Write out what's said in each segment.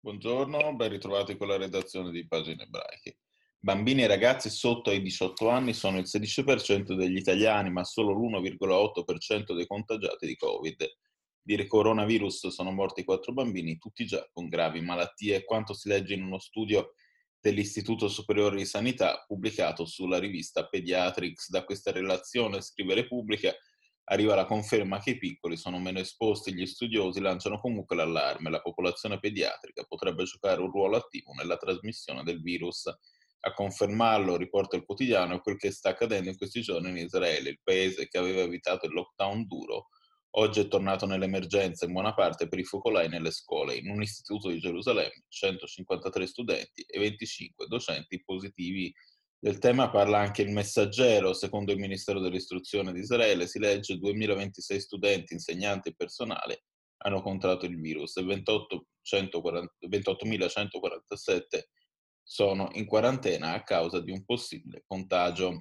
Buongiorno, ben ritrovati con la redazione di Pagine Ebraiche. Bambini e ragazzi sotto ai 18 anni sono il 16% degli italiani, ma solo l'1,8% dei contagiati di Covid. Dire coronavirus sono morti 4 bambini, tutti già con gravi malattie, quanto si legge in uno studio dell'Istituto Superiore di Sanità pubblicato sulla rivista Pediatrics. Da questa relazione, scrive Repubblica, arriva la conferma che i piccoli sono meno esposti. Gli studiosi lanciano comunque l'allarme: la popolazione pediatrica potrebbe giocare un ruolo attivo nella trasmissione del virus. A confermarlo, riporta il quotidiano, è quel che sta accadendo in questi giorni in Israele. Il paese, che aveva evitato il lockdown duro, oggi è tornato nell'emergenza in buona parte per i focolai nelle scuole. In un istituto di Gerusalemme 153 studenti e 25 docenti positivi. Del tema parla anche il Messaggero. Secondo il Ministero dell'Istruzione di Israele, si legge: 2026 studenti, insegnanti e personale hanno contratto il virus e 28.147 sono in quarantena a causa di un possibile contagio.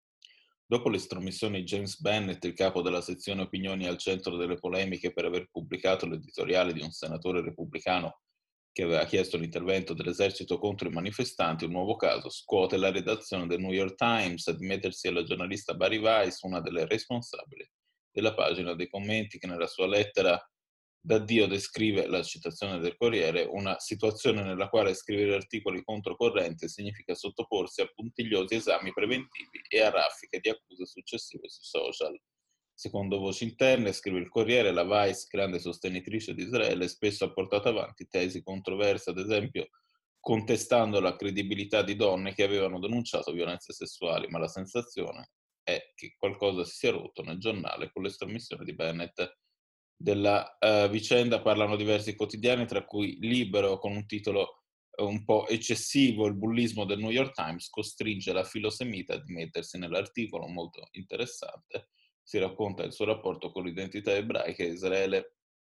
Dopo l'estromissione di James Bennett, il capo della sezione opinioni al centro delle polemiche per aver pubblicato l'editoriale di un senatore repubblicano che aveva chiesto l'intervento dell'esercito contro i manifestanti, un nuovo caso scuote la redazione del New York Times. A dimettersi è la giornalista Bari Weiss, una delle responsabili della pagina dei commenti, che nella sua lettera d'addio descrive, la citazione del Corriere: una situazione nella quale scrivere articoli controcorrente significa sottoporsi a puntigliosi esami preventivi e a raffiche di accuse successive sui social. Secondo voci interne, scrive il Corriere, la Weiss, grande sostenitrice di Israele, spesso ha portato avanti tesi controverse, ad esempio contestando la credibilità di donne che avevano denunciato violenze sessuali, ma la sensazione è che qualcosa si sia rotto nel giornale con l'estromissione di Bennett. Della vicenda parlano diversi quotidiani, tra cui Libero, con un titolo un po' eccessivo: il bullismo del New York Times costringe la filosemita a dimettersi. Nell'articolo, molto interessante, si racconta il suo rapporto con l'identità ebraica e Israele.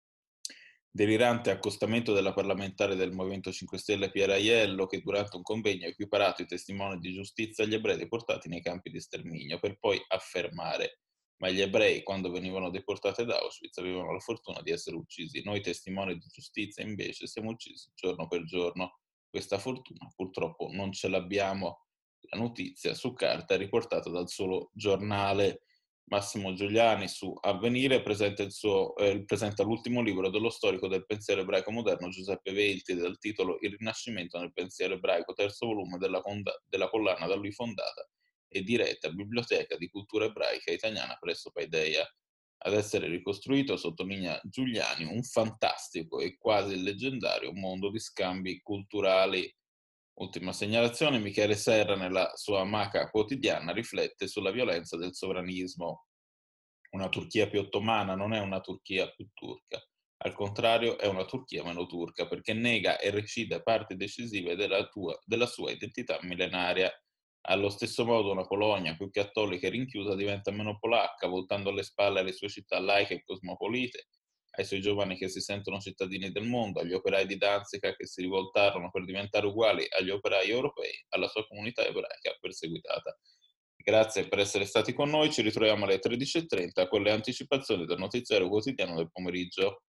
Delirante accostamento della parlamentare del Movimento 5 Stelle Piera Aiello, che durante un convegno ha equiparato i testimoni di giustizia agli ebrei deportati nei campi di sterminio, per poi affermare: ma gli ebrei, quando venivano deportati ad Auschwitz, avevano la fortuna di essere uccisi. Noi testimoni di giustizia, invece, siamo uccisi giorno per giorno. Questa fortuna purtroppo non ce l'abbiamo. La notizia su carta è riportata dal solo giornale. Massimo Giuliani, su Avvenire, presenta l'ultimo libro dello storico del pensiero ebraico moderno Giuseppe Velti, dal titolo Il Rinascimento nel pensiero ebraico, terzo volume della collana da lui fondata e diretta Biblioteca di Cultura Ebraica Italiana presso Paideia. Ad essere ricostruito, sottolinea Giuliani, un fantastico e quasi leggendario mondo di scambi culturali. Ultima segnalazione: Michele Serra, nella sua Amaca quotidiana, riflette sulla violenza del sovranismo. Una Turchia più ottomana non è una Turchia più turca, al contrario è una Turchia meno turca, perché nega e recide parti decisive della sua identità millenaria. Allo stesso modo, una Polonia più cattolica e rinchiusa diventa meno polacca, voltando le spalle alle sue città laiche e cosmopolite, ai suoi giovani che si sentono cittadini del mondo, agli operai di Danzica che si rivoltarono per diventare uguali agli operai europei, alla sua comunità ebraica perseguitata. Grazie per essere stati con noi, ci ritroviamo alle 13:30 con le anticipazioni del notiziario quotidiano del pomeriggio.